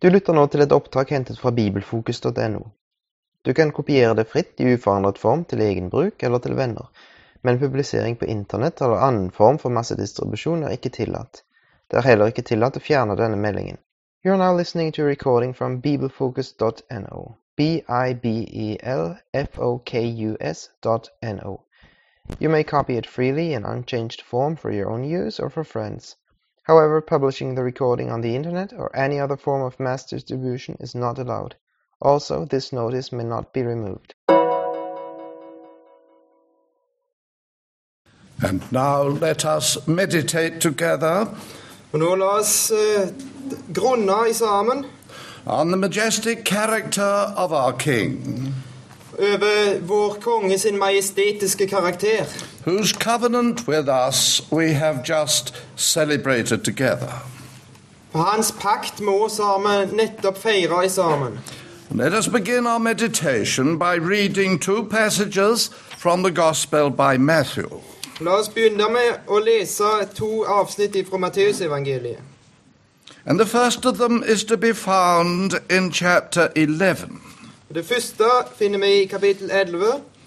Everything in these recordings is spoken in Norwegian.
Du lytter nå til et opptak hentet fra bibelfokus.no. Du kan kopiere det fritt i uforandret form til egen bruk eller til venner, men publisering på internett eller annen form for massedistribusjon er ikke tillatt. Det er heller ikke tillatt å fjerne denne meldingen. You are now listening to a recording from bibelfocus.no. bibelfocus.no. You may copy it freely in unchanged form for your own use or for friends. However, publishing the recording on the internet or any other form of mass distribution is not allowed. Also, this notice may not be removed. And now let us meditate together Og nå la oss grunne i sammen on the majestic character of our King, over vår konge sin majestetiske karakter, whose covenant with us we have just celebrated together. for hans pakt med oss har vi nettopp feiret i sammen. Let us begin our meditation by reading two passages from the Gospel by Matthew. La oss begynne med å lese to avsnitt fra Matteusevangeliet. And the first of them is to be found in chapter 11. Det første finner vi i kapittel 11.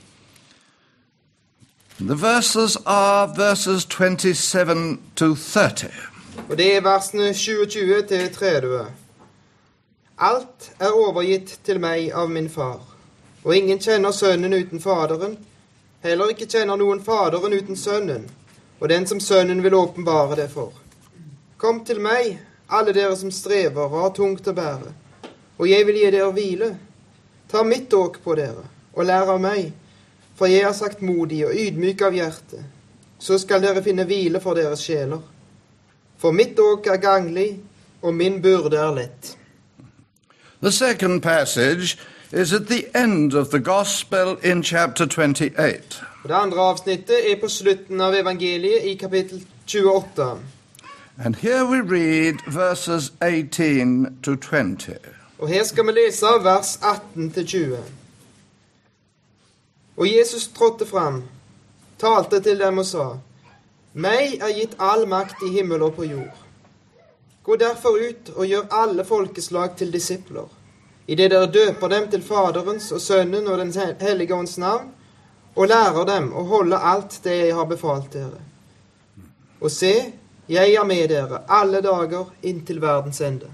The verses are verses 27 to 30. Og det er versene 27 til 30. Alt er overgitt til meg av min far, og ingen kjenner sønnen uten faderen, heller ikke kjenner noen faderen uten sønnen, og den som sønnen vil åpenbare det for. Kom til meg, alle dere som strever og har tungt å bære, og jeg vil gi dere hvile. Ta mitt åk på dere, og lær av meg, for jeg er saktmodig og ydmyk av hjerte. Så skal dere finne hvile for deres sjeler. For mitt åk er ganglig, og min byrde er lett. The second passage is at the end of the Gospel in chapter 28. Det andre avsnittet er på slutten av evangeliet i kapittel 28. And here we read verses 18 to 20. Og her skal vi lese vers 18-20. Og Jesus trådte fram, talte til dem og sa, «Meg er gitt all makt i himmel og på jord. Gå derfor ut og gjør alle folkeslag til disipler, i det dere døper dem til Faderens og Sønnen og den hellige ånds navn, og lærer dem å holde alt det jeg har befalt dere. Og se, jeg er med dere alle dager inntil verdens ende.»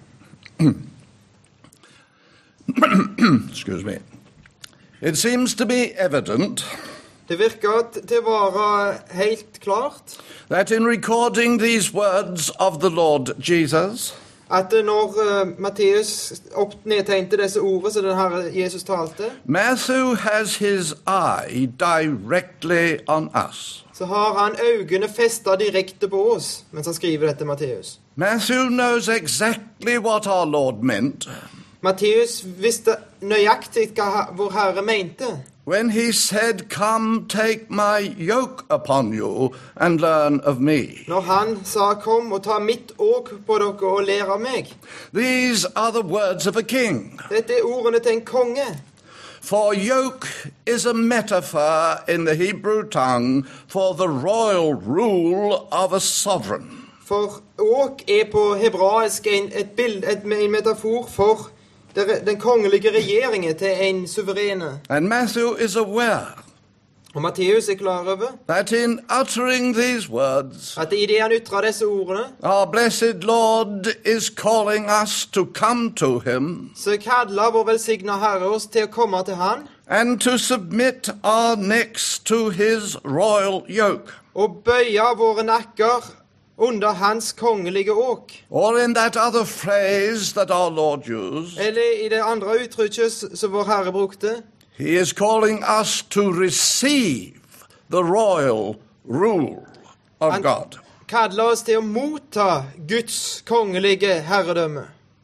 Excuse me. It seems to be evident Det virker til å være helt klart that in recording these words of the Lord Jesus, at når Matteus nedtegnte disse ordene som den Herre Jesus talte, Matthew has his eye directly on us. så har han øynene festet direkte på oss mens han skriver dette Matteus. Matthew knows exactly what our Lord meant Matteus visste nøyaktig hva vår Herre mente when he said, "Come, take my yoke upon you and learn of me." når han sa, «Kom og ta mitt åk på dere og lær av meg». These are the words of a king. Dette er ordene til en konge. For yoke is a metaphor in the Hebrew tongue for the royal rule of a sovereign. For åk er på hebraisk en metafor for den kongelige regjeringen til en suverene. And Matthew is aware Og Matteus er klar over that in uttering these words, at i det han ytrer disse ordene, our blessed Lord is calling us to come to him så kaller vår velsigna Herre oss til å komme til han, and to submit our necks to his royal yoke. og bøye våre nakker under hans kongelige åk. Or in that other phrase that our Lord used, Eller i det andre uttrykket som vår Herre brukte, he is calling us to receive the royal rule of han God. kaller oss til å motta Guds kongelige herredømme.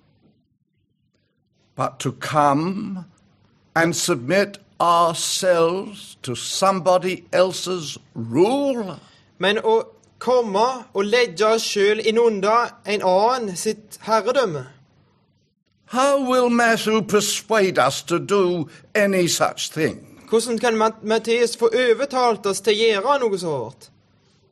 But to come and submit ourselves to somebody else's rule? Men å komme og legge oss selv innunder en annen sitt herredømme. How will Matthew persuade us to do any such thing? Hvordan kan Matteus få overtalt oss til å gjøre noe så hårdt?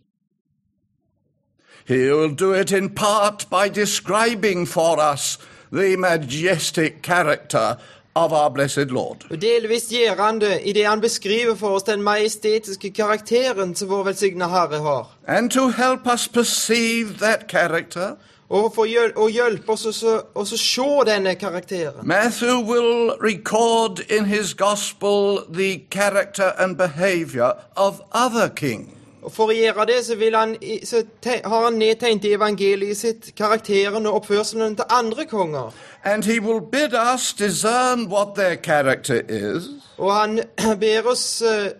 He will do it in part by describing for us the majestic character of our blessed Lord. Og delvis gjør han det i det han beskriver for oss den majestetiske karakteren som vår velsignede Herre har. And to help us perceive that character, Og for å hjelpe oss å se denne karakteren. Matthew will record in his gospel the character and behavior of other kings. Og for å gjøre det har han nedtegnet i evangeliet sitt karakteren og oppførselen til andre konger. And he will bid us discern what their character is, Og han ber oss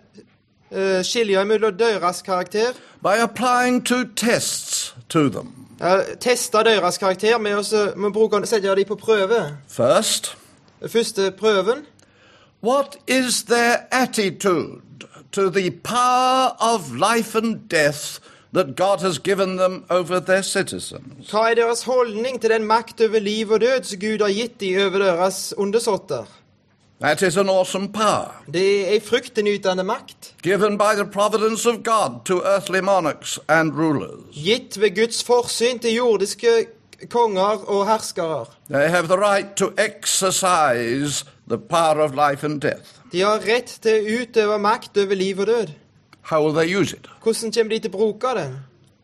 skilje mellom deres karakter, by applying two tests to them. teste deres karakter med å sette dem på prøve. First, Første prøven. what is their attitude to the power of life and death that God has given them over their citizens? Hva deres holdning til den makt over liv og død som Gud har gitt dem over deres undersåtter? That is an awesome power, Det fryktinngytende makt, given by the providence of God to earthly monarchs and rulers. gitt ved Guds forsyn til jordiske konger og herskere. They have the right to exercise the power of life and death. De har rett til å utøve makt over liv og død. How will they use it? Hvordan kommer de til å bruke den?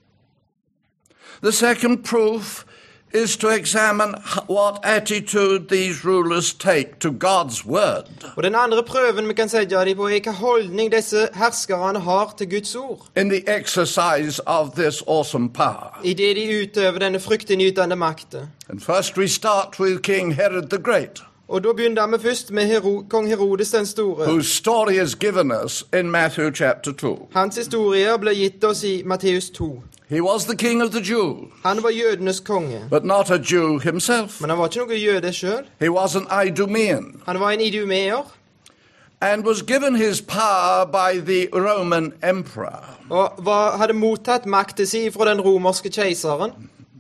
The second proof is to examine what attitude these rulers take to God's word. Og den andre prøven vi kan sette dem på hva holdning disse herskerne har til Guds ord. In the exercise of this awesome power. I det de utøver denne fryktinngytende makten. And first we start with King Herod the Great, Og da begynner vi først med kong Herodes den store. whose story is given us in Matthew chapter 2. Hans historie ble gitt oss i Matteus 2. He was the king of the Jews, Han var jødenes konge. but not a Jew himself. Men han var ikke noe jøde selv. He was an Idumean, Han var en idumeer. and was given his power by the Roman emperor. Og hadde mottatt makten sin fra den romerske keiseren.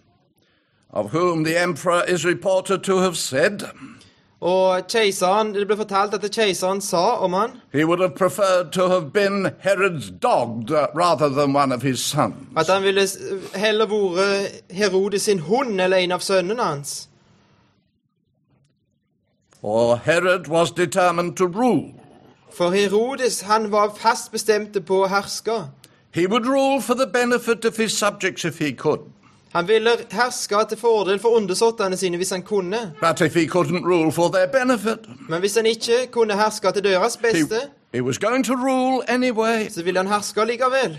Of whom the emperor is reported to have said, Og keiseren, det ble fortalt at keiseren sa om han he would have preferred to have been Herod's dog rather than one of his sons. at han ville heller vært Herodes sin hund eller en av sønnene hans. For Herod was determined to rule. For Herodes, han var fast bestemt på å herske. He would rule for the benefit of his subjects if he could. Han ville herske til fordel for undersåttene sine hvis han kunne. But if he couldn't rule for their benefit, Men hvis han ikke kunne herske til deres beste, he was going to rule anyway. så ville han herske likevel.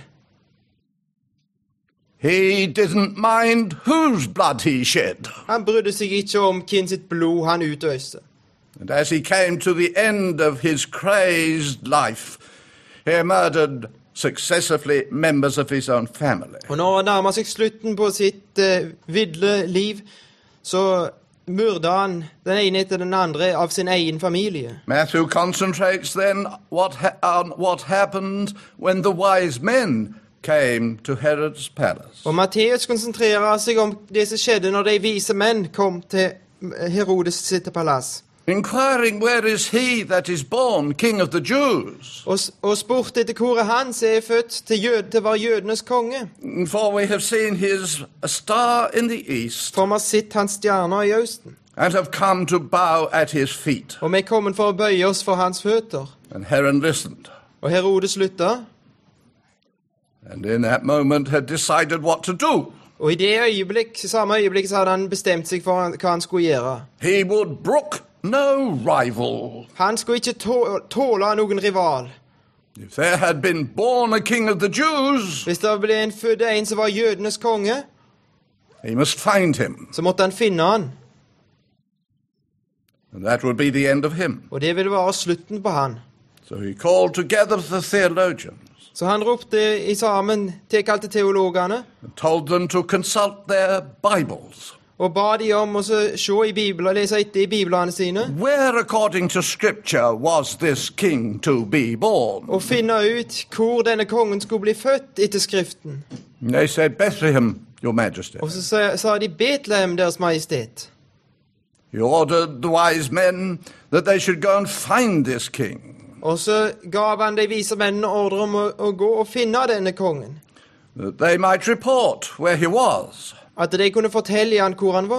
He didn't mind whose blood he shed. Han brydde seg ikke om hvem sitt blod han utøste. And as he came to the end of his crazed life, he murdered successively members of his own family. Og når han nærmer seg slutten på sitt vidle liv, så myrda han den ene etter den andre av sin egen familie. Matthew concentrates then on what happened when the wise men came to Herod's palace. Og Matteus konsentrerer seg om det som skjedde når de vise menn kom til Herodes sitt palass. Inquiring where is he that is born king of the Jews? Og spurte etter hvor han som er født til å være jødenes konge. For we have seen his star in the east For vi har sett hans stjerner i østen. and have come to bow at his feet. Og vi er kommet for å bøye oss for hans føtter. And Herod listened, Og Herodes lytta. and in that moment had decided what to do. Og i det samme øyeblikk så hadde han bestemt seg for hva han skulle gjøre. He would brook no rival. Han skulle ikke tåle noen rival. If there had been born a king of the Jews, Hvis det ble født en som var jødenes konge, he must find him, så måtte han finne han. and that would be the end of him. Og det ville være slutten på han. So he called together the theologians Så han ropte i sammen, tilkalte teologene, and told them to consult their Bibles. og ba de om å se i Bibelen og lese etter i Biblene sine, Where, according to Scripture, was this king to be born? og finne ut hvor denne kongen skulle bli født etter Skriften. And they said, Bethlehem, your majesty. Og så sa de Betlehem, deres majestet. He ordered the wise men that they should go and find this king. Og så gav han de vise mennene ordre om å gå og finne denne kongen. That they might report where he was. At de kunne fortelle han hvor han var.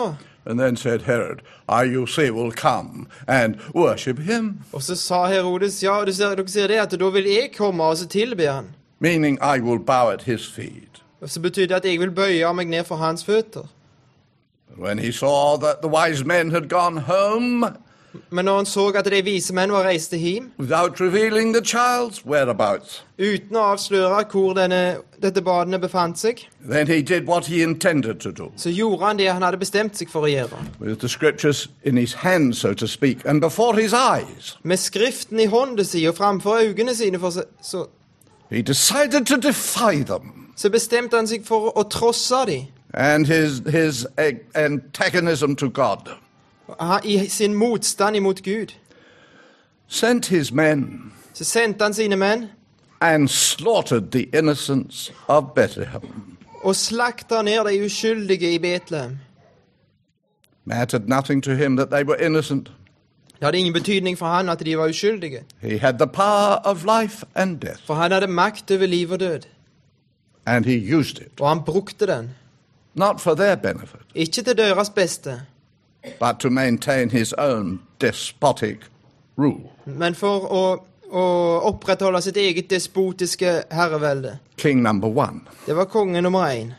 And then said Herod, I, you see, will come and worship him, Og så sa Herodes, ja, dere ser det, at da vil jeg komme og så tilbe han. meaning I will bow at his feet. Og så betyr det at jeg vil bøye meg ned for hans føtter. When he saw that the wise men had gone home Men når han så at de vise menn var reiste hjem, without revealing the child's whereabouts, uten å avsløre hvor dette barnet befant seg, then he did what he intended to do, så gjorde han det han hadde bestemt seg for å gjøre. with the scriptures in his hand, so to speak, and before his eyes. Med skriften i hånden sin og framfor øynene sine, He decided to defy them, så bestemte han seg for å trosse dem. and his antagonism to God. I sin motstand imot Gud. Sent his men Så sendte han sine menn and slaughtered the innocents of Bethlehem. og slakta ned de uskyldige i Betlehem. Mattered nothing to him that they were innocent. Det hadde ingen betydning for han at de var uskyldige. He had the power of life and death, For han hadde makt over liv og død. and he used it, Og han brukte den. not for their benefit, Ikke til deres beste, but to maintain his own despotic rule. men for å opprettholde sitt eget despotiske herrevelde. King number one. Det var konge nummer 1.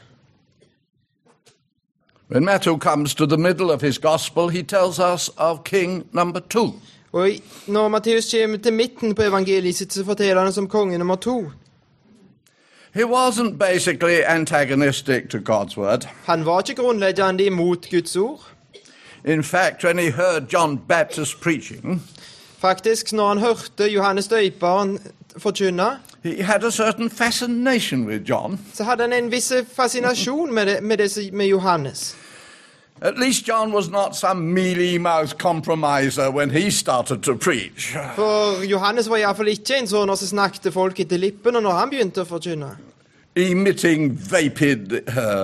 When Matthew comes to the middle of his gospel, he tells us of king number 2. Og når Matteus kommer til midten på evangeliet sitt, så forteller han oss om konge nummer 2. He wasn't basically antagonistic to God's word. Han var ikke grunnleggende imot Guds ord. In fact, when he heard John Baptist preaching, Faktisk, når han hørte Johannes døperen forkynne, he had a certain fascination with John. så hadde han en viss fascinasjon med Johannes. At least John was not some mealy-mouthed compromiser when he started to preach. For Johannes var i hvert fall ikke en sånn som snakket folk etter lippene når han begynte å forkynne. Emitting vapid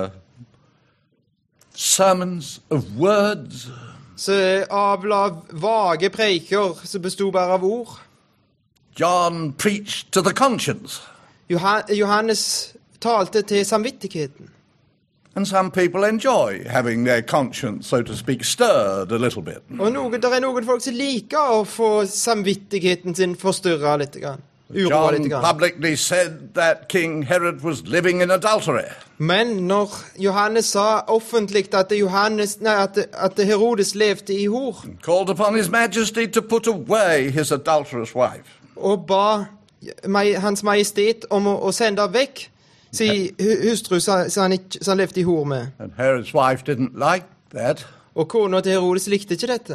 sermons of words. Så avla vage preiker som bestod bare av ord. John preached to the conscience. Johannes talte til samvittigheten. And some people enjoy having their conscience, so to speak, stirred a little bit. Og det er noen folk som liker å få samvittigheten sin forstyrret litt. Uroa litt. John publicly said that King Herod was living in adultery. Men når Johannes sa offentlig at Herodes levde i hor, Called upon His Majesty to put away his adulterous wife. og ba Hans Majestet om å sende vekk sin hustru som han levde i hor med. And Herod's wife didn't like that. Og kona til Herodes likte ikke dette.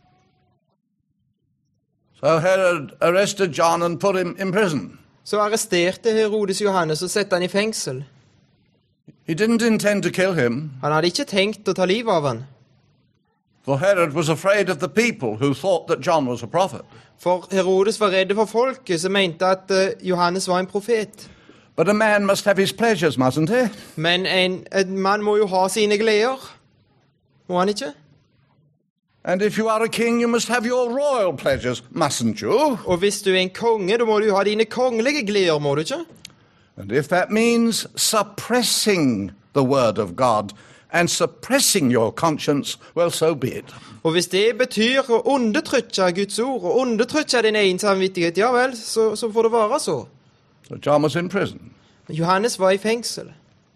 So Herod arrested John and put him in prison. Så arresterte Herodes Johannes og sette han i fengsel. He didn't intend to kill him, Han hadde ikke tenkt å ta livet av han. for Herod was afraid of the people who thought that John was a prophet. For Herodes var redd for folket som mente at Johannes var en profet. But a man must have his pleasures, mustn't he? Men en mann må jo ha sine gleder. Må han ikke? And if you are a king, you must have your royal pleasures, mustn't you? Og hvis du er en konge, da må du ha dine kongelige gleder, må du ikke? And if that means suppressing the word of God and suppressing your conscience, well, so be it. Og hvis det betyr å undertrykke Guds ord, og undertrykke din egen samvittighet, ja vel, så får det være så. So John was in prison. Johannes var i fengsel.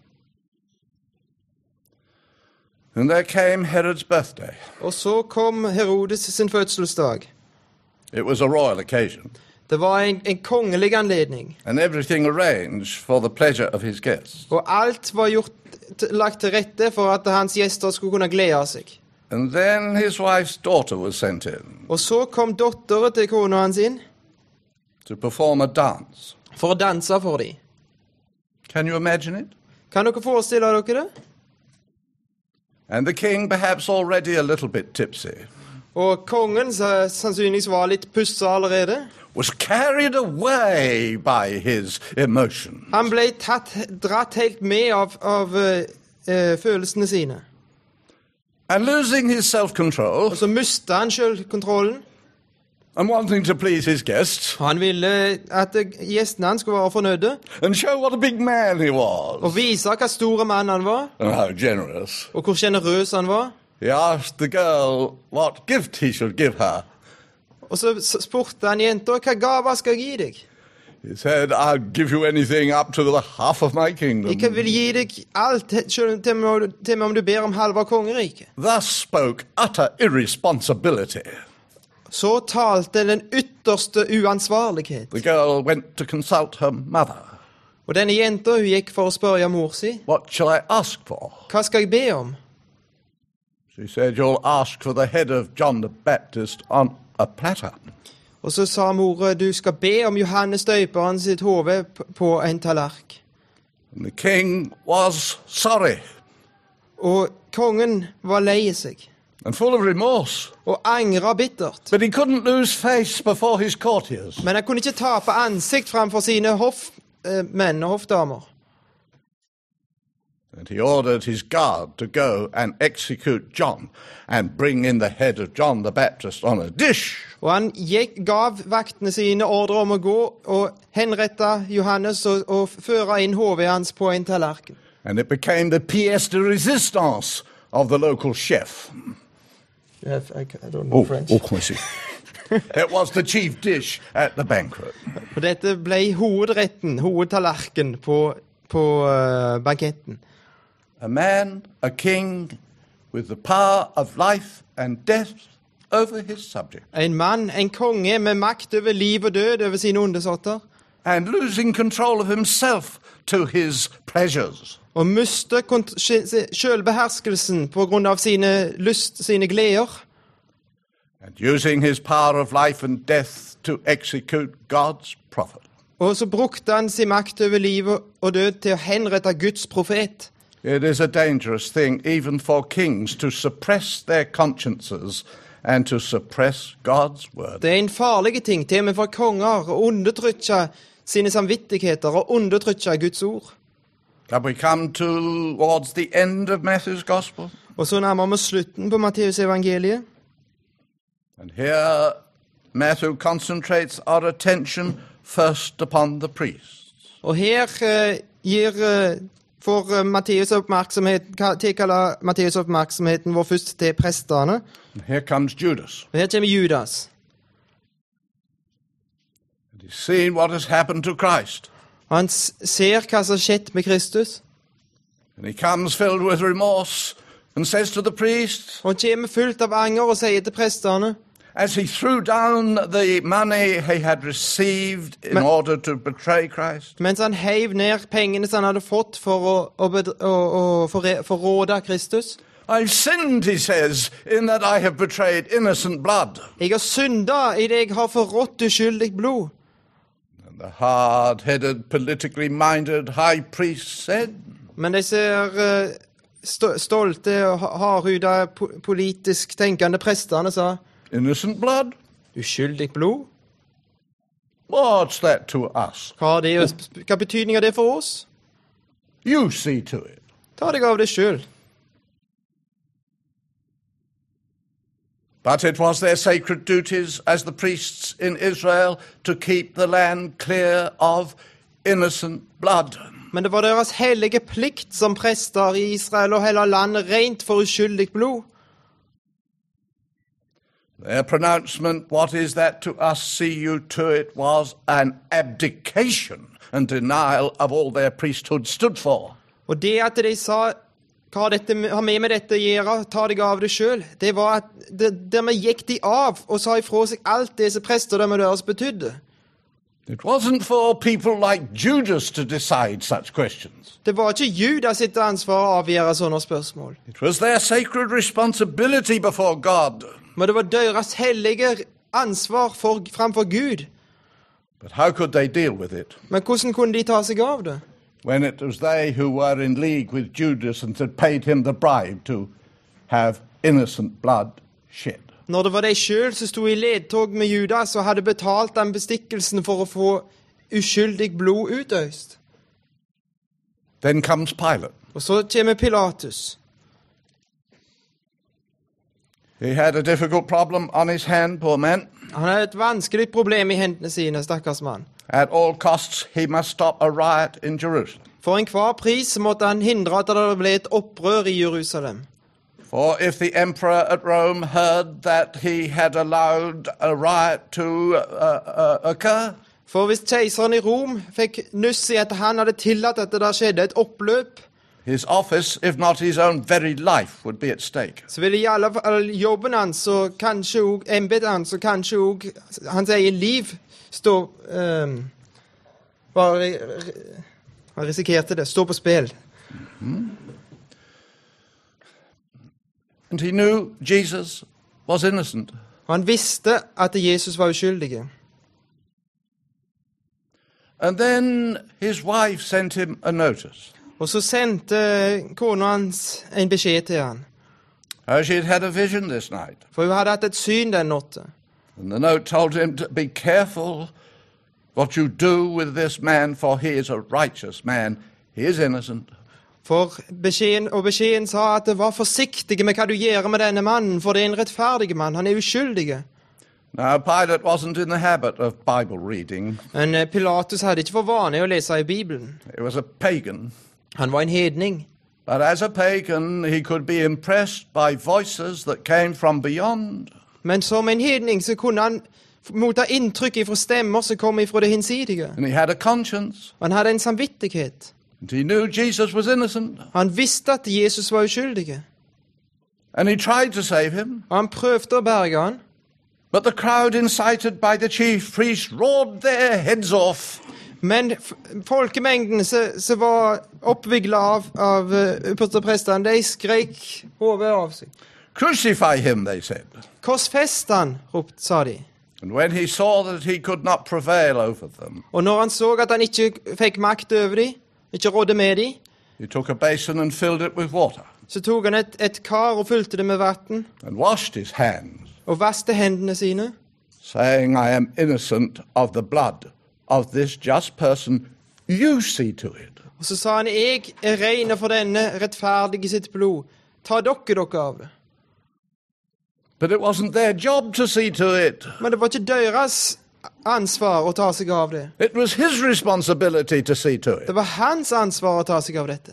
And there came Herod's birthday. Og så kom Herodes sin fødselsdag. It was a royal occasion, Det var en kongelig anledning. and everything arranged for the pleasure of his guests. Og alt var lagt til rette for at hans gjester skulle kunne glede seg. And then his wife's daughter was sent in Og så kom dotteren til kona hans inn to perform a dance. for å danse for dem. Can you imagine it? Kan dere forestille dere det? And the king, perhaps already a little bit tipsy, Og kongen, som sannsynligvis var litt pussa allerede, was carried away by his emotion. han ble dratt helt med av følelsene sine. And losing his self-control Og så mistet han selvkontrollen. and wanting to please his guests Og han ville at gjestene hans skulle være fornøyde, and show what a big man he og was vise hva store mann han var, and how generous, og hvor generøs han var. He asked the girl what gift he should give her. Og så spurte han jenta, hva gave skal jeg gi deg? He said, I'll give you anything up to the half of my kingdom. Jeg vil gi deg alt, selv til og med om du ber om halve kongeriket. Thus spoke utter irresponsibility. Så talte den ytterste uansvarlighet. The girl went to consult her mother. Og denne jenta, hun gikk for å spørre mor si, What shall I ask for? hva skal jeg be om? She said, you'll ask for the head of John the Baptist on a platter. Og så sa mor, du skal be om Johannes døperen sitt hode på en tallerk. And the king was sorry Og kongen var lei seg, and full of remorse. og angret bittert. But he couldn't lose face before his courtiers. Men han kunne ikke tape ansikt framfor sine hoffmenn og hoffdamer. And he ordered his guard to go and execute John and bring in the head of John the Baptist on a dish. Og han gav vaktene sine ordre om å gå og henrette Johannes og føre inn hodet hans på en tallerken. And it became the pièce de résistance of the local chef. I don't know French. I see. It was the chief dish at the banquet. Og dette ble hovedretten, hovedtallerken på banketten. A man, a king, with the power of life and death over his subject. En mann, en konge med makt over liv og død over sine undersåtter. And losing control of himself to his pleasures. Og miste selvbeherskelsen på grunn av sine gleder. And using his power of life and death to execute God's prophet. Og så brukte han sin makt over liv og død til å henrette Guds profet. It is a dangerous thing even for kings to suppress their consciences and to suppress God's word. Det er en farlig ting til og med for konger å undertrykke sine samvittigheter og undertrykke Guds ord. Have we come towards the end of Matthew's gospel? Og så nærmer vi slutten på Matteus evangeliet. And here Matthew concentrates our attention first upon the priests. Og her får Matteus tilkaller Matteus oppmerksomheten vår først til prestene. And here comes Judas. Og her kommer Judas. And he's seen what has happened to Christ. Han ser hva som har skjedd med Kristus. And he comes filled with remorse and says to the priests, Og han kommer fullt av anger og sier til prestene, as he threw down the money he had received in order to betray Christ, mens han heiv ned pengene som han hadde fått for å forråde Kristus. I've sinned, he says, in that I have betrayed innocent blood. Jeg har synda i det jeg har forrådt uskyldig blod. And the hard-headed, politically minded high priest said, Men disse stolte, hardhuda, politisk tenkende prestene sa, innocent blood? uskyldig blod? What's that to us? Hva betydning er det for oss? You see to it. Ta deg av det selv. But it was their sacred duties as the priests in Israel to keep the land clear of innocent blood. Men det var deres hellige plikt som prester i Israel og hele landet rent for uskyldig blod. Their pronouncement, what is that to us, see you to it, was an abdication and denial of all their priesthood stood for. Og det at de sa, hva dette har med dette å gjøre, ta deg av det selv, det var at dermed gikk de av og sa ifra seg alt det som presterdømmet deres betydde. It wasn't for people like Judas to decide such questions. Det var ikke Judas sitt ansvar å avgjøre sånne spørsmål. It was their sacred responsibility before God. Men det var deres hellige ansvar framfor Gud. But how could they deal with it Men hvordan kunne de ta seg av det? when it was they who were in league with Judas and had paid him the bribe to have innocent blood shed? Når det var de selv som stod i ledtog med Judas og hadde betalt den bestikkelsen for å få uskyldig blod utøst. Then comes Pilate. Og så kommer Pilatus. He had a difficult problem on his hand, poor man. Han hadde et vanskelig problem i hendene sine, stakkars mann. At all costs, he must stop a riot in Jerusalem. For enhver pris måtte han hindre at det ble et opprør i Jerusalem. For if the emperor at Rome heard that he had allowed a riot to occur, For hvis keiseren i Rom fikk nyss i at han hadde tillatt at det der skjedde et oppløp, his office, if not his own very life, would be at stake. så ville i alle fall jobben hans og kanskje også embetet hans og kanskje også hans egen liv stå han risikerte det, stå på spill. And he knew Jesus was innocent. Og han visste at Jesus var uskyldig. And then his wife sent him a notice. Og så sendte kona hans en beskjed til han. She'd had a vision this night. For hun hadde hatt et syn den natten. And the note told him to be careful what you do with this man, for he is a righteous man. He is innocent. For beskjeden sa at det var forsiktig med hva du gjør med denne mannen, for det er en rettferdig mann, han er uskyldig. Now, Pilate wasn't in the habit of Bible reading. Men Pilatus hadde ikke for vane å lese i Bibelen. He was a pagan. Han var en hedning. But as a pagan, he could be impressed by voices that came from beyond. Men som en hedning så kunne han motta inntrykk fra stemmer som kom fra det hinsidige. And he had a conscience. Han hadde en samvittighet. And he knew Jesus was innocent. Han visste at Jesus var uskyldig. And he tried to save him. Og han prøvde å berge han. But the crowd, incited by the chief priests, roared their heads off. Men folkemengden som var oppviglet av yppersteprestene, de skrek hodet av seg. Crucify him, they said. Korsfest han, sa de. And when he saw that he could not prevail over them, Og når han så at han ikke fikk makt over dem, ikke rådde med dem, he took a basin and filled it with water, så tok han et kar og fylte det med vatten, and washed his hands, og vasket hendene sine, saying, I am innocent of the blood of this just person. You see to it. og så sa han, jeg er ren for denne rettferdige sitt blod. Ta dere av det. But it wasn't their job to see to it. Men det var ikke deres ansvar å ta seg av det. It was his responsibility to see to it. Det var hans ansvar å ta seg av dette.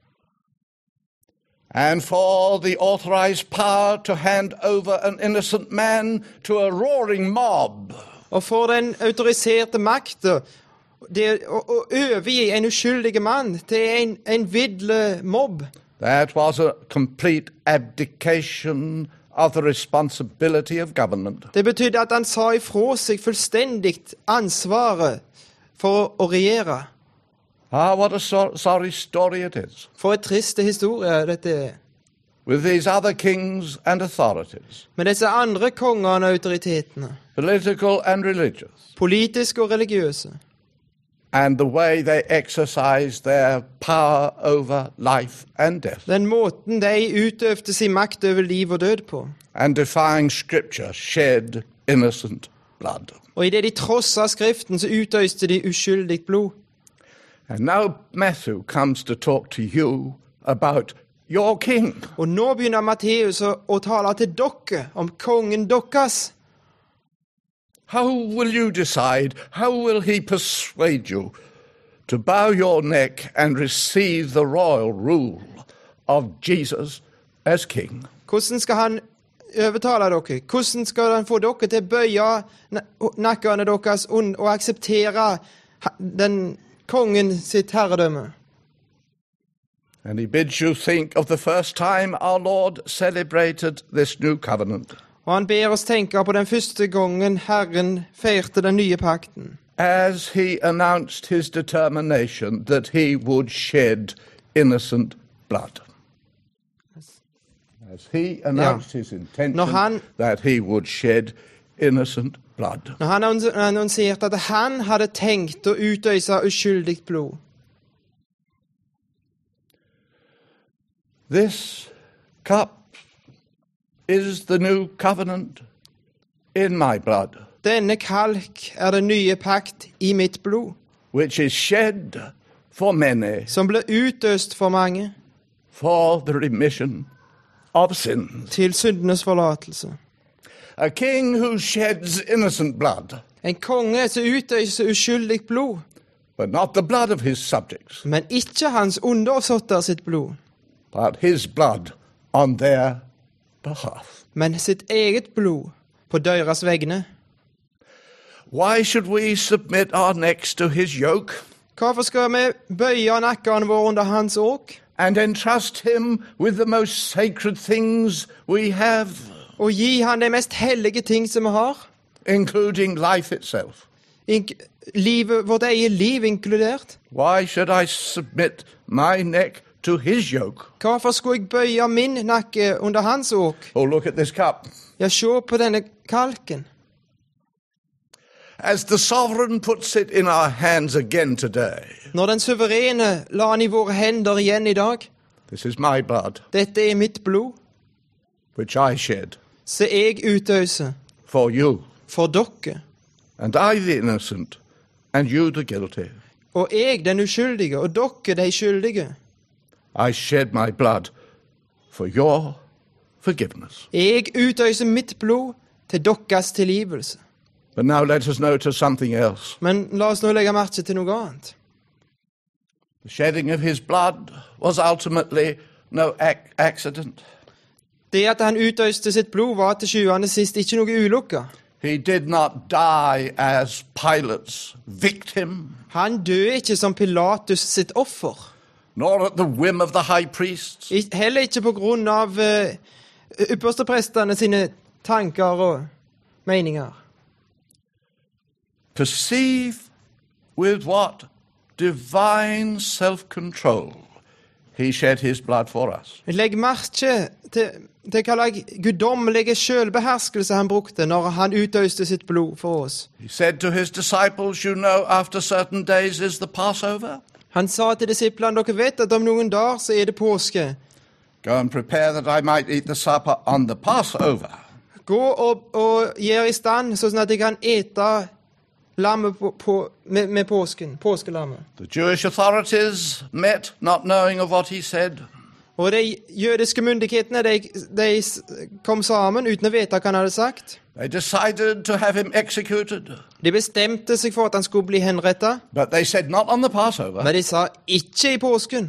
And for the authorized power to hand over an innocent man to a roaring mob. Og for den autoriserte makten, det å overgi en uskyldig mann til en vidle mobb, That was a complete abdication of the responsibility of government. det betydde at han sa ifra seg fullstendig ansvaret for å regjere. Ah, what a sorry story it is. For et triste historie dette er. With these other kings and authorities, Men disse andre kongene og autoritetene, political and religious, politiske og religiøse, and the way they exercise their power over life and death, den måten de utøvde sin makt over liv og død på, and defying scripture, shed innocent blood. og i det de trosset Skriften, så utøste de uskyldig blod. And now Matthew comes to talk to you about your king. Og nå begynner Matteus å tale til dere om kongen deres. How will you decide? How will he persuade you to bow your neck and receive the royal rule of Jesus as king? Hvordan skal han overtale dere? Hvordan skal han få dere til å bøye nakkene deres og akseptere den kongen sitt herredømme? And he bids you think of the first time our Lord celebrated this new covenant, Og han ber oss tenke på den første gangen Herren feirte den nye pakten. as he announced his determination that he would shed innocent blood. As he announced his intention that he would shed innocent blood. Når han annonserte at han hadde tenkt å utøse uskyldig blod. This cup is the new covenant in my blood, Denne kalk er den nye pakt i mitt blod, which is shed for many som ble utøst for mange, for the remission of sins. til syndenes forlatelse. A king who sheds innocent blood, En konge som utøser uskyldig blod, but not the blood of his subjects, men ikke hans undersåtter sitt blod, but his blood on their behalf. men sitt eget blod på deres vegne. Why should we submit our necks to his yoke Hvorfor skal vi bøye nakkene våre under hans åk, and entrust him with the most sacred things we have, og gi han de mest hellige ting som vi har, including life itself? vårt eget liv inkludert? Why should I submit my neck to his yoke? Hvorfor skulle jeg bøye min nakke under hans åk? Oh, look at this cup. Ja, se på denne kalken. As the sovereign puts it in our hands again today, Når den suverene la han i våre hender igjen i dag, this is my blood, dette er mitt blod, which I shed så jeg utøser for you, for dere, and I the innocent, and you the guilty. og jeg den uskyldige, og dere de skyldige. I shed my blood for your forgiveness. Jeg utøser mitt blod til deres tilgivelse. But now let us notice something else. Men la oss nå legge merke til noe annet. The shedding of his blood was ultimately no accident. Det at han utøste sitt blod var til sjuende sist ikke noe ulykke. He did not die as Pilate's victim, Han døde ikke som Pilatus sitt offer. nor at the whim of the high priests. Heller ikke på grunn av yppersteprestene sine tanker og meninger. Perceive with what divine self-control he shed his blood for us. Legg merke til hva guddommelige selvbeherskelse han brukte når han utøste sitt blod for oss. He said to his disciples, you know, after certain days is the Passover. Han sa til disiplene, dere vet at om noen dager så er det påske. Go and prepare that I might eat the supper on the Passover. Gå og gjør i stand sånn at jeg kan ete lammet med påsken, påskelammet. The Jewish authorities met, not knowing of what he said. Og de jødiske myndighetene, de kom sammen uten å vite hva han hadde sagt. They decided to have him executed, De bestemte seg for at han skulle bli henrettet, but they said not on the Passover, men de sa ikke i påsken,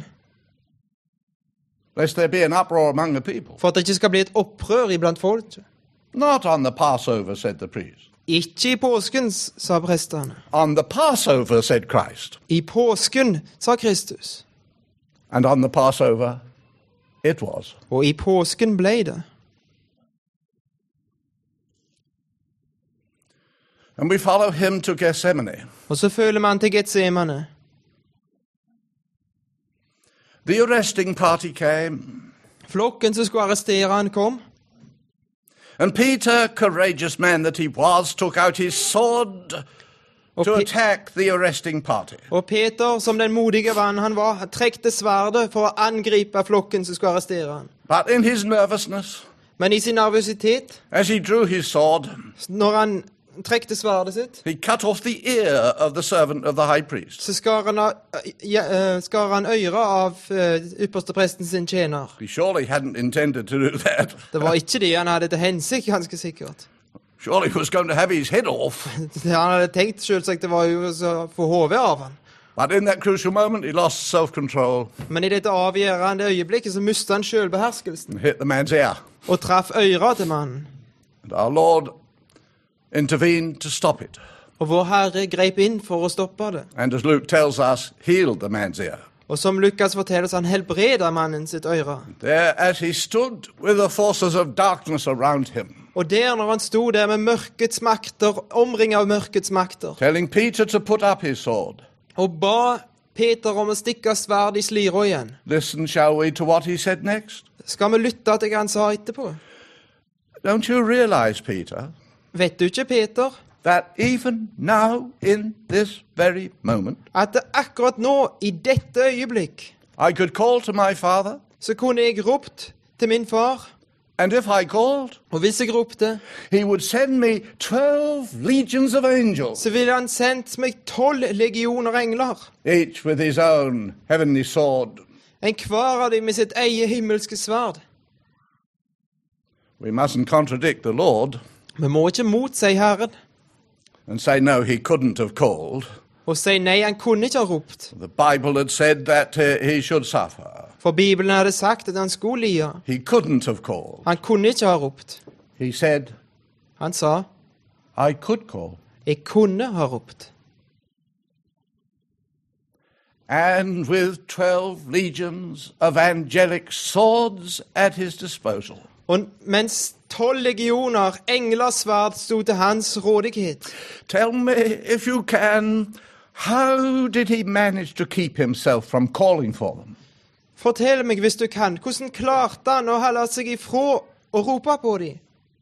lest there be an uproar among the people. for at det ikke skal bli et opprør iblant folk. Not on the Passover, said the priest. Ikke i påsken, sa prestene. On the Passover, said Christ. I påsken, sa Kristus. And on the Passover, it was. Og i påsken ble det. And we follow him to Gethsemane. Og så følger man til Getsemane. The arresting party came, Flokken som skulle arrestere han kom. and Peter, courageous man that he was, took out his sword to attack the arresting party. Og Peter, som den modige vann han var, trekte sverdet for å angripe flokken som skulle arrestere han. But in his nervousness, Men i sin nervøsitet, as he drew his sword, når han trekte sverdet sitt, he cut off the ear of the servant of the high priest. så skar han øret av ypperstepresten sin tjener. He surely hadn't intended to do that. Det var ikke det han hadde til hensikt, ganske sikkert. Surely he was going to have his head off. Det han hadde tenkt selvsagt, det var jo å få hodet av han. But in that crucial moment, he lost self-control Men i dette avgjørende øyeblikket så mistet han selvbeherskelsen and hit the man's ear. og traff øret til mannen. And our Lord intervened to stop it. Og vår Herre grep inn for å stoppe det. And as Luke tells us, healed the man's ear. Og som Lukas forteller, så han helbreder mannen sitt øre. There, as he stood with the forces of darkness around him, Og der når han sto der med mørkets makter, omringet av mørkets makter, telling Peter to put up his sword, og ba Peter om å stikke sverd i slira igjen. listen, shall we, to what he said next? Skal vi lytte til hva han sa etterpå? Don't you realize, Peter, Vet du ikke, Peter, that even now, in this very moment, at det akkurat nå, i dette øyeblikk, I could call to my Father, så kunne jeg ropt til min far, and if I called, og hvis jeg ropte, he would send me 12 legions of angels, så ville han sendt meg 12 legioner engler, each with his own heavenly sword. en hver av dem med sitt eget himmelske sverd. We mustn't contradict the Lord Vi må ikke motsi Herren and say, no, he couldn't have called. og si nei, han kunne ikke ha ropt. The Bible had said that he should suffer. For Bibelen hadde sagt at han skulle lide. He couldn't have called. Han kunne ikke ha ropt. He said, Han sa, I could call. jeg kunne ha ropt. And with 12 legions of angelic swords at his disposal, Og mens 12 legioner englesverd stod til hans rådighet. tell me, if you can, how did he manage to keep himself from calling for them? Fortell meg hvis du kan, hvordan klarte han å holde seg ifra og rope på dem?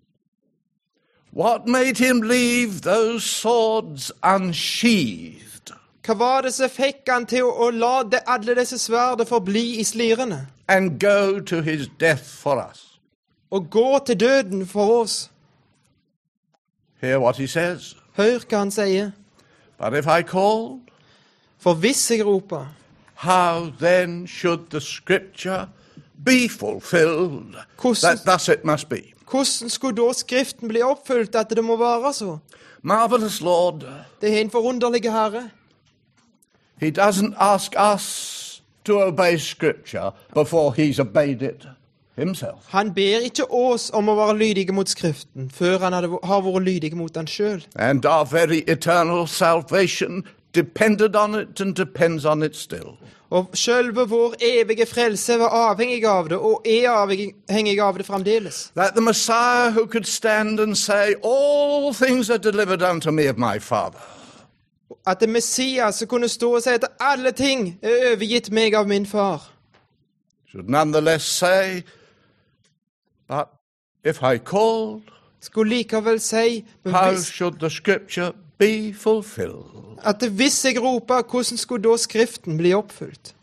What made him leave those swords unsheathed Hva var det som fikk han til å la alle disse sverdene forbli i slirene? and go to his death for us? Og gå til døden for oss? Hear what he says. Hør hva han sier. But if I called, For hvis jeg roper, how then should the scripture be fulfilled? Hvordan- Thus it must be. hvordan skulle da Skriften bli oppfylt at det må være så? Marvelous Lord, Det er en forunderlig Herre. he doesn't ask us to obey scripture before he's obeyed it himself. Han ber ikke oss om å være lydige mot Skriften før han har vært lydig mot han selv. And our very eternal salvation depended on it and depends on it still. Og selve vår evige frelse var avhengig av det, og er avhengig av det fremdeles. That the Messiah who could stand and say, all things are delivered unto me of my Father, At det Messias som kunne stå og si at alle ting er overgitt meg av min far, should nonetheless say, but if I called, skulle likevel si how should the scripture be fulfilled? at hvis jeg roper, hvordan skulle da Skriften bli oppfylt?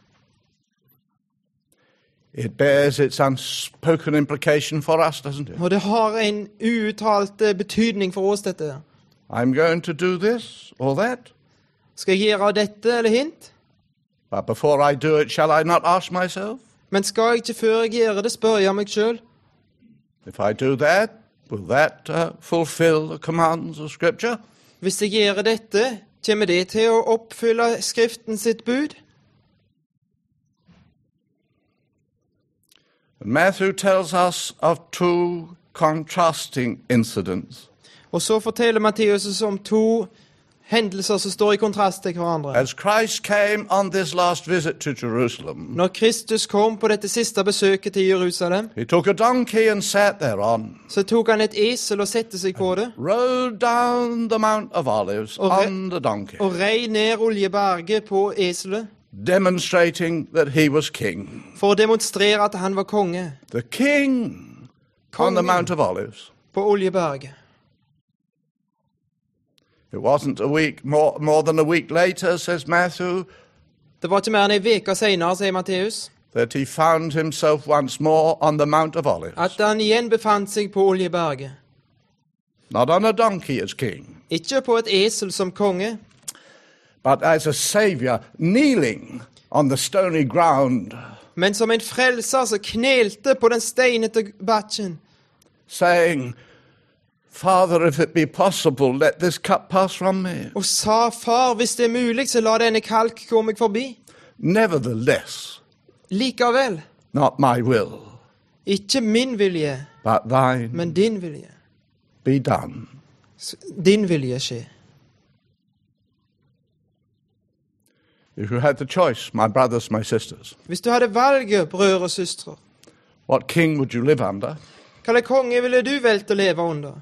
It bears its unspoken implication for us, doesn't it? Og det har en uuttalt betydning for oss, dette. I'm going to do this or that, Skal jeg gjøre dette eller hint? but before I do it, shall I not ask myself, Men skal jeg ikke før jeg gjør det, spørre jeg meg selv? if I do that, will that fulfill the commands of scripture? Hvis jeg gjør dette, kommer det til å oppfylle Skriften sitt bud? Matthew tells us of two contrasting incidents Og så forteller Matteus oss om to hendelser som står i kontrast til hverandre. as Christ came on this last visit to Jerusalem. Når Kristus kom på dette siste besøket til Jerusalem, He took a donkey and sat thereon, så tok han et esel og sette seg på det, rode down the Mount of Olives Okay. on the donkey, og rei ned Oljeberget på eselet, demonstrating that he was king. for å demonstrere at han var konge The king on the Kongen. Mount of Olives. på Oljeberget. It wasn't a week, more than a week later, says Matthew, Det var ikke mer enn en veke senere, sier Matteus, that he found himself once more on the Mount of Olives. at han igjen befant seg på Oljeberget. Not on a donkey as king, Ikke på et esel som konge, but as a savior kneeling on the stony ground, men som en frelser som knelte på den steinete bakken, saying, Father, if it be possible, let this cup pass from me. og sa, far, hvis det er mulig, så la denne kalk gå meg forbi. Nevertheless, Likevel, not my will, ikke min vilje, but thine men din vilje. be done. Din vilje skje. If you had the choice, my brothers, my sisters, Hvis du hadde valget, brødre og søstre, what king would you live under? hvilken konge ville du valgt å leve under?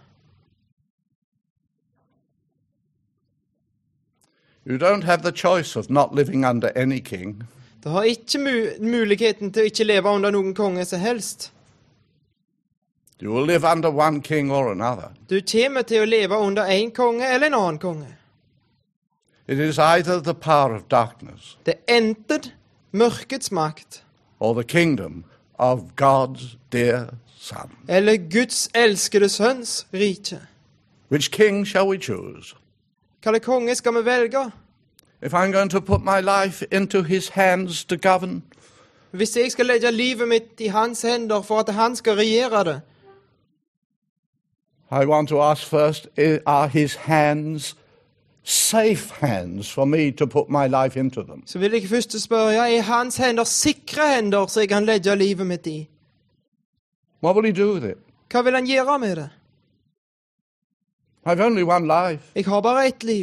You don't have the choice of not living under any king. Du har ikke muligheten til å ikke leve under noen konge som helst. You will live under one king or another. Du kommer til å leve under en konge eller en annen konge. It is either the power of darkness Det er enten mørkets makt or the kingdom of God's dear Son. eller Guds elskede sønns rike. Which king shall we choose? Hvilken konge skal vi velge? If I'm going to put my life into his hands to govern, Hvis jeg skal legge livet mitt i hans hender for at han skal regjere det, I want to ask first, are his hands safe hands for me to put my life into them? Så vil jeg først spørre, hans hender sikre hender så jeg kan legge livet mitt i? What will he do with it? Hva vil han gjøre med det? I've only one life. Jeg har bare ett liv.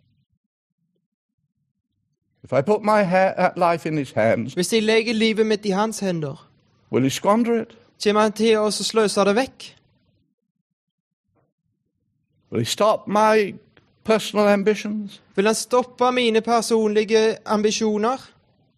If I put my life in his hands, Hvis jeg legger livet mitt i hans hender, will he squander it? kommer han til å sløse det vekk? Will he stop my personal ambitions? Vil han stoppe mine personlige ambisjoner?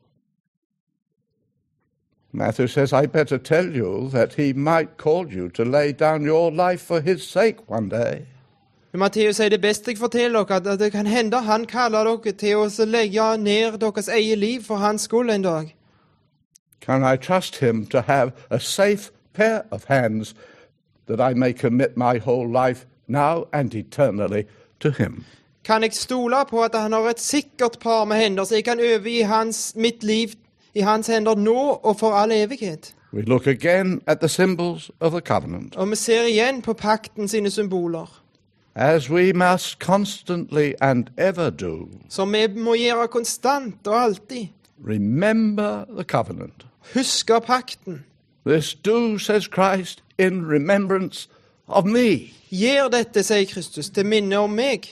Matthew says, I better tell you that he might call you to lay down your life for his sake one day. Matteus sier det beste jeg forteller dere, at det kan hende han kaller dere til å legge ned deres eget liv for hans skyld en dag. Can I trust him to have a safe pair of hands that I may commit my whole life now and eternally to him? Kan jeg stole på at han har et sikkert par med hender, så jeg kan overgi mitt liv i hans hender nå og for all evighet? We look again at the symbols of the covenant. Og vi ser igjen på pakten sine symboler. As we must constantly and ever do. Som vi må gjøre konstant og alltid. Remember the covenant. Husk pakten. This do, says Christ, in remembrance of me. Gjør dette, sier Kristus, til minne om meg.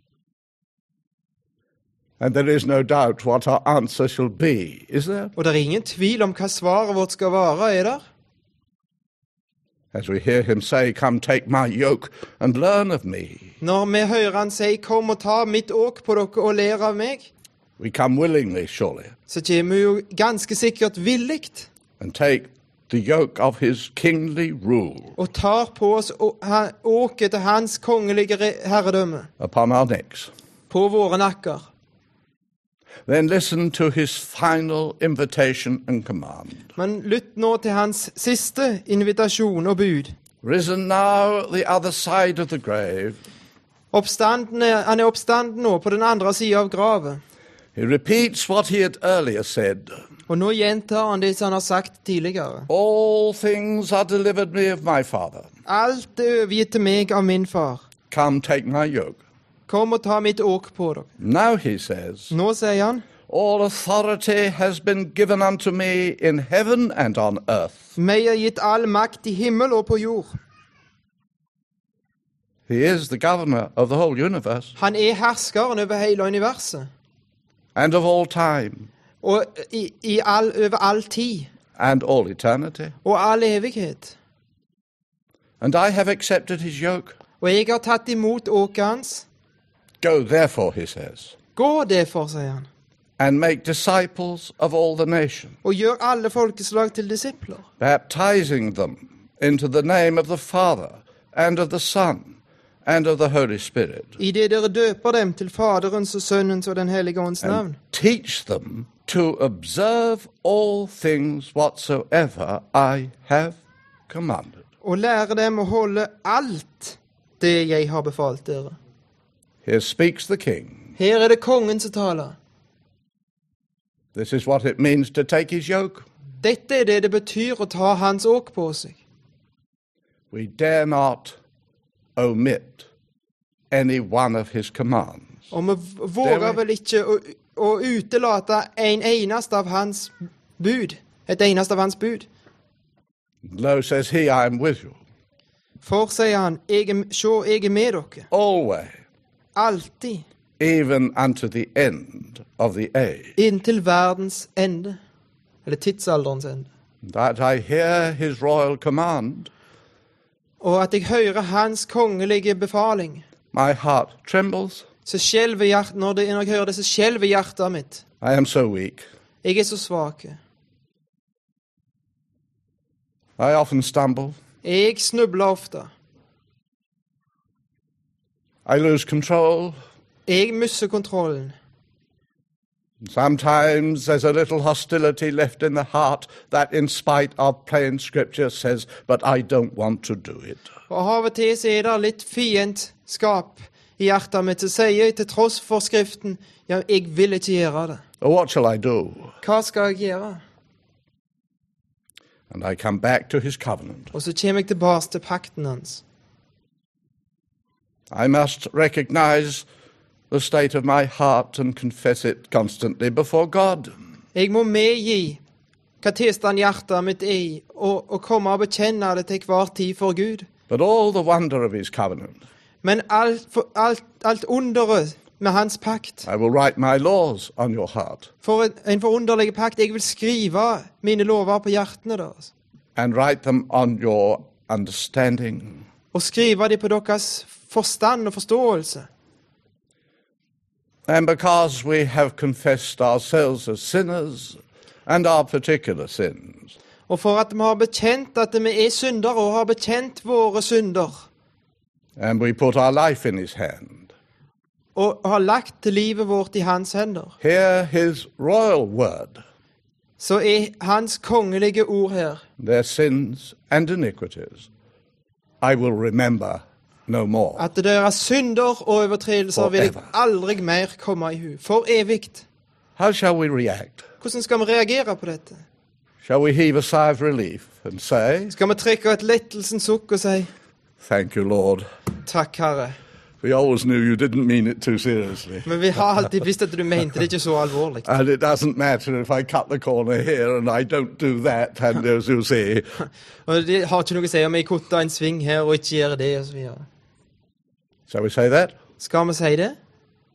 And there is no doubt what our answer shall be, is there? Og det ingen tvil om hva svaret vårt skal være, er der? As we hear him say, come take my yoke and learn of me. Når vi hører han si, kom og ta mitt åk på dere og lær av meg, We come willingly, surely, så kommer vi jo ganske sikkert villigt and take the yoke of his kingly rule og tar på oss åket til hans kongelige herredømme upon our necks. på våre nakker. Then listen to his final invitation and command. Men lytt nå til hans siste invitasjon og bud. Risen now the other side of the grave. Han er oppstanden nå på den andre siden av graven. He repeats what he had earlier said. Og nå gjentar han det som han har sagt tidligere. All things are delivered me of my Father. Alt er overgitt til meg av min far. Come take my yoke. Kom og ta mitt åk på dere. Now he says, Nå sier han, all authority has been given unto me in heaven and on earth. meg er gitt all makt i himmel og på jord. He is the governor of the whole universe Han er herskeren over hele universet. and of all time Og over all tid. and all eternity. Og all evighet. And I have accepted his yoke. Og jeg har tatt imot åket hans. Go therefore, he says, Gå derfor, sier han. and make disciples of all the nations, Og gjør alle folkeslag til disipler. baptizing them into the name of the Father and of the Son and of the Holy Spirit, I det dere døper dem til Faderens og Sønnens og den hellige ånds navn. and teach them to observe all things whatsoever I have commanded. Og lære dem å holde alt det jeg har befalt dere. Here speaks the King. Her er det kongen som taler. This is what it means to take his yoke. Dette er det betyr å ta hans åk på seg. We dare not omit any one of his commands. Og vi våger vel ikke å utelate en eneste av hans bud. Et eneste av hans bud. Lo, says he, I am with you For, sier han, jeg er med dere. always, Alltid. even unto the end of the age. Inntil verdens ende. Eller tidsalderens ende. That I hear his royal command, Og at jeg hører hans kongelige befaling. my heart trembles. Så skjelver hjertet, når jeg hører det, så skjelver hjertet mitt. I am so weak. Jeg er så svak. I often stumble. Jeg snubler ofte. I lose control. Jeg mister kontrollen. Sometimes there's a little hostility left in the heart that in spite of plain scripture says, but I don't want to do it. Og av og til så er det litt fiendskap i hjertet mitt, så sier jeg til tross for skriften, ja, jeg vil ikke gjøre det. What shall I do? Hva skal jeg gjøre? And I come back to his covenant. Og så kommer jeg tilbake til pakten hans. I must recognize the state of my heart and confess it constantly before God. Jeg må medgi hva tilstand hjertet mitt er i, og komme og bekjenne det til hver tid for Gud. But all the wonder of his covenant, Men alt underet med hans pakt. I will write my laws on your heart For en forunderlig pakt. Jeg vil skrive mine lover på hjertene deres. and write them on your understanding. Og skrive dem på deres forstand og forståelse. And because we have confessed ourselves as sinners and our particular sins, Og for at vi har bekjent at vi er syndere og har bekjent våre synder, and we put our life in his hand, og har lagt livet vårt i hans hender, hear his royal word, så er hans kongelige ord her. their sins and iniquities I will remember no more. At deres synder og overtredelser vil jeg Forever. aldri mer komme i hu. For evigt. How shall we react? Hvordan skal vi reagere på dette? Shall we heave a sigh of relief and say, Skal vi trekke et lettelsens sukk og si, thank you, Lord. takk, Herre. We always knew you didn't mean it too seriously. Men vi har alltid visst at du mente det ikke så alvorlig. And it doesn't matter if I cut the corner here and I don't do that, and as you say, Og det har ikke noe å si om jeg kutter en sving her og ikke gjør det, og så videre. shall we say that? Skal vi si det?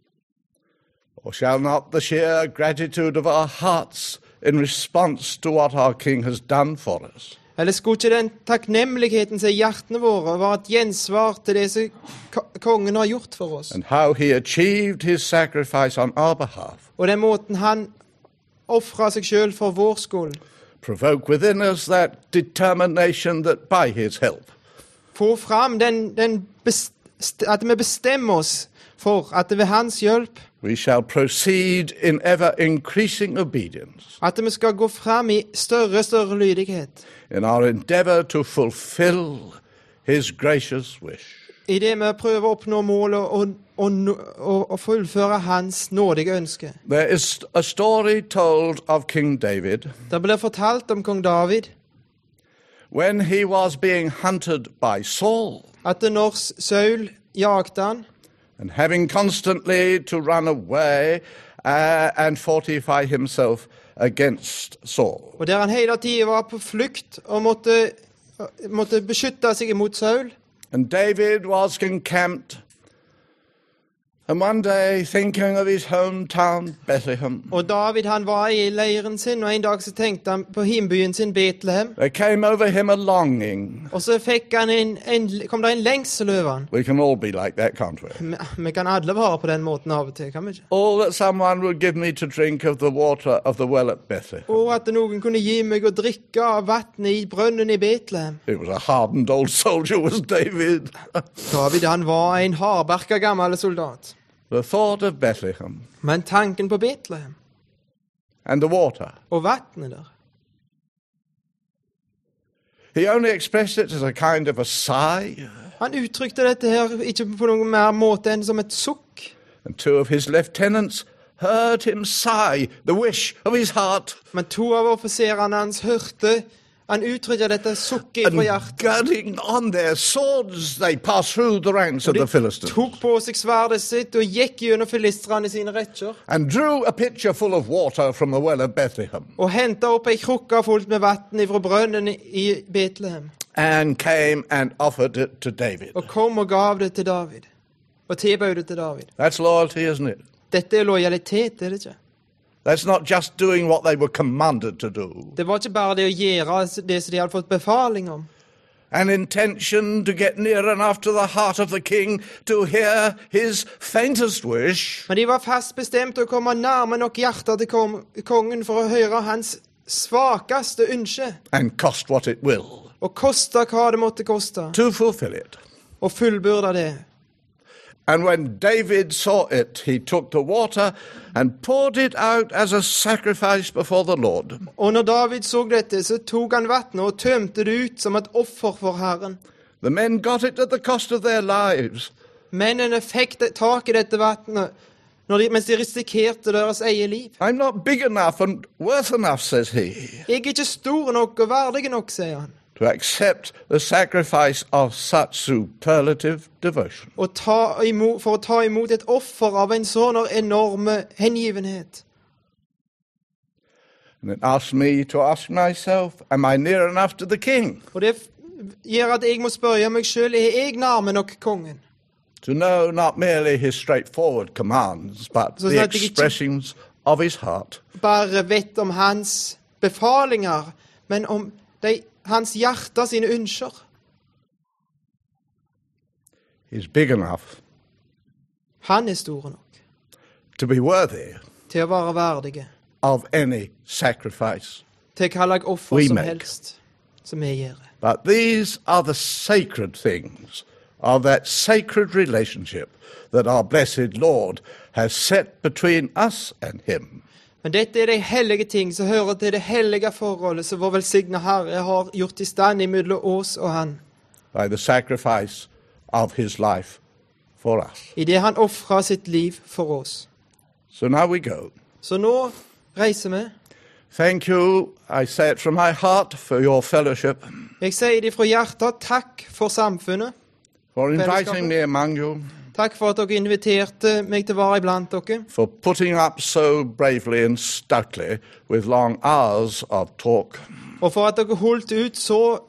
Or shall not the sheer gratitude of our hearts in response to what our King has done for us Eller skulle ikke den takknemligheten til hjertene våre være et gjensvar til det som kongen har gjort for oss? and how he achieved his sacrifice on our behalf Og den måten han offret seg selv for vår skyld, provoke within us that determination that by his help få fram at vi bestemmer oss for at det ved hans hjelp, we shall proceed in ever increasing obedience at vi skal gå frem i større lydighet, in our endeavor to fulfill his gracious wish. i det vi prøver å oppnå målet og fullføre hans nådige ønske. There is a story told of King David Det blir fortalt om kong David, when he was being hunted by Saul at når Saul jagte han, and having constantly to run away and fortify himself against Saul. og der han hele tiden var på flukt og måtte beskytte seg imot Saul. And David was encamped, and one day thinking of his hometown Bethlehem, Og David han var i leiren sin, og en dag så tenkte han på himbyen sin Betlehem. there came over him a longing. Og så fikk han kom det en lengsel over han. We can all be like that, can't we? Vi kan alle være på den måten av og til, kan vi ikke? All that someone would give me to drink of the water of the well at Bethlehem. Og at noen kunne gi meg å drikke av vannet i brønnen i Betlehem. It was a hardened old soldier, was David. David han var en hardbarka gammel soldat. The thought of Bethlehem Men tanken på Betlehem and the water. og vannet der, He only expressed it as a kind of a sigh, han uttrykte dette her ikke på noen mer måte enn som et sukk. and two of his lieutenants heard him sigh the wish of his heart, Men to av offiserene hans hørte han uttrykte dette sukket fra and hjertet. girding on their swords, they passed through the ranks of the De Philistines tok på seg sverdet sitt og gikk gjennom filistrene sine rekker and drew a pitcher full of water from the well of Bethlehem og hentet opp ei krukke fullt med vann fra brønnen i Betlehem and came and offered it to David. og kom og gav det til David og tilbød det til David. That's loyalty, isn't it? Dette er lojalitet, er det ikke? That's not just doing what they were commanded to do. Det var ikke bare det å gjøre det som de hadde fått befaling om. An intention to get near enough to the heart of the king to hear his faintest wish Men de var fast bestemt å komme nærme nok hjertet til kongen for å høre hans svakeste ønske and cost what it will og koste hva det måtte koste to fulfill it. og fullbyrde det. And when David saw it, he took the water and poured it out as a sacrifice before the Lord. Og når David så dette, så tok han vannet og tømte det ut som et offer for Herren. The men got it at the cost of their lives. Mennene fikk tak i dette vannet mens de risikerte deres eget liv. I'm not big enough and worth enough, says he, Jeg er ikke stor nok og verdig nok, sier han, to accept the sacrifice of such superlative devotion. for å ta imot et offer av en sånn enorme hengivenhet. And it asks me to ask myself, am I near enough to the king Og det gjør at jeg må spørre meg selv, er jeg nærme nok kongen? to know not merely his straightforward commands, but So the that the- expressions of his heart? Bare vet om hans befalinger, men om hans hjerte sine ønsker. He's big enough Han stor nok to be worthy til å være verdige, of any sacrifice. til hva slags offer We som make. helst som vi gjør. But these are the sacred things of that sacred relationship that our blessed Lord has set between us and him. Men dette er de hellige ting som hører til det hellige forholdet som vår velsigne Herre har gjort i stand imellom oss og han. By the sacrifice of his life for us. I det han offrer sitt liv for oss. So now we go. Så nå reiser vi. Thank you, I say it from my heart, for your fellowship, Jeg sier det fra hjertet, takk for samfunnet. for Fellowship. inviting me among you, Takk for at dere inviterte meg til å være iblant dere. for putting up so bravely and stoutly with long hours of talk. Og for at dere holdt ut så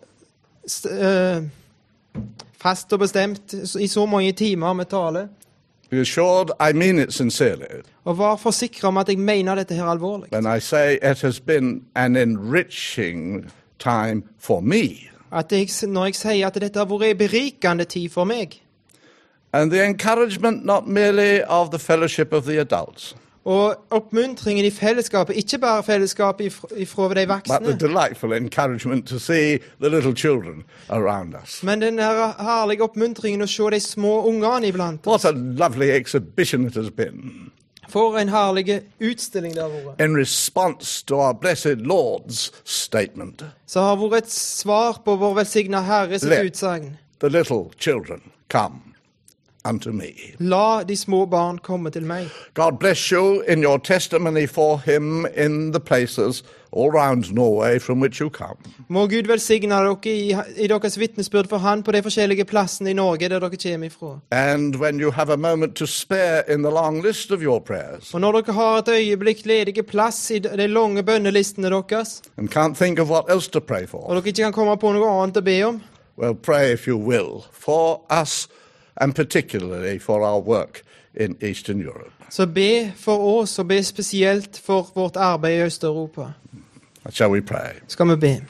fast og bestemt i så mange timer med tale. Be assured I mean it sincerely Og var forsikret om at jeg mener dette her alvorlig. when I say it has been an enriching time for me. At når jeg sier at dette har vært en berikende tid for meg. And the encouragement not merely of the fellowship of the adults, Og oppmuntringen i fellesskapet, ikke bare fellesskapet ifra de but the voksne, delightful encouragement to see the little children around us. men den her herlige oppmuntringen å se de små ungene iblant What oss. a lovely exhibition it has been For en herlig utstilling det har vært. in response to our blessed Lord's statement. Så har vært et svar på vår velsigna Herre sitt Let utsagn. the little children come unto me. La de små barn komme til meg. God bless you in your testimony for him in the places all round Norway from which you come. Må Gud velsigne dere i deres vitnesbyrd for han på de forskjellige plassene i Norge der dere kommer ifra. And when you have a moment to spare in the long list of your prayers Og når dere har et øyeblikk ledige plass i de lange bønnelistene deres, and can't think of what else to pray og for, dere ikke kan komme på noe annet å be om, well, pray if you will for us and particularly for our work in Eastern Europe. så be for oss, og be spesielt for vårt arbeid i Øst-Europa. Shall we pray? Skal vi be.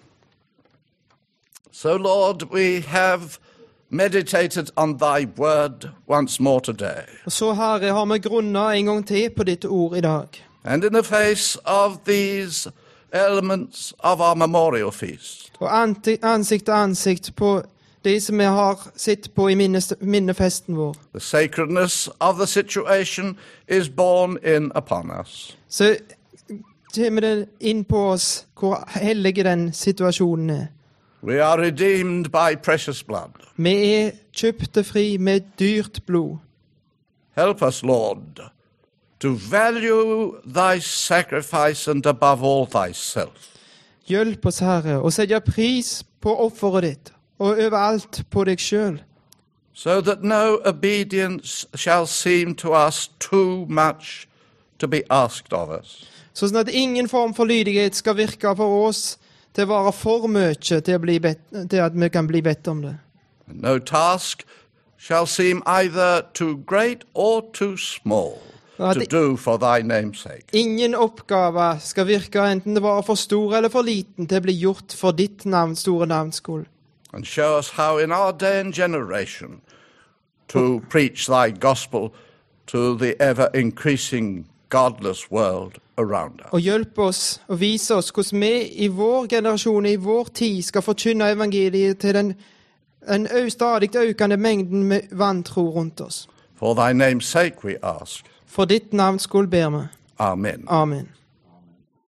So, Lord, we have meditated on thy word once more today. Og så, Herre, har vi grunnet en gang til på ditt ord i dag. And in the face of these elements of our memorial feast, Og ansikt til ansikt på det som vi har sett på i minnefesten vår, the sacredness of the situation is borne in upon us. så kommer det inn på oss hvor hellig den situasjonen er. We are redeemed by precious blood. Vi er kjøpte fri med dyrt blod. Help us, Lord, to value thy sacrifice and above all thyself. Hjelp oss, Herre, å sette pris på offeret ditt, og overalt på deg selv, So that no obedience shall seem to us too much to be asked of us. sånn at ingen form for lydighet skal virke for oss til å være for mye til at vi kan bli bedt om det. And no task shall seem either too great or too small to do for thy name's sake. Ingen oppgave skal virke enten det var for stor eller for liten til å bli gjort for ditt store navns skyld. And show us how in our day and generation to preach thy gospel to the ever-increasing godless world around us. Og hjelp oss og vise oss hvordan vi i vår generasjon, i vår tid, skal forkynne evangeliet til den stadig økende mengden med vantro rundt oss. For thy name's sake we ask. For ditt navns skyld ber vi. Amen. Amen.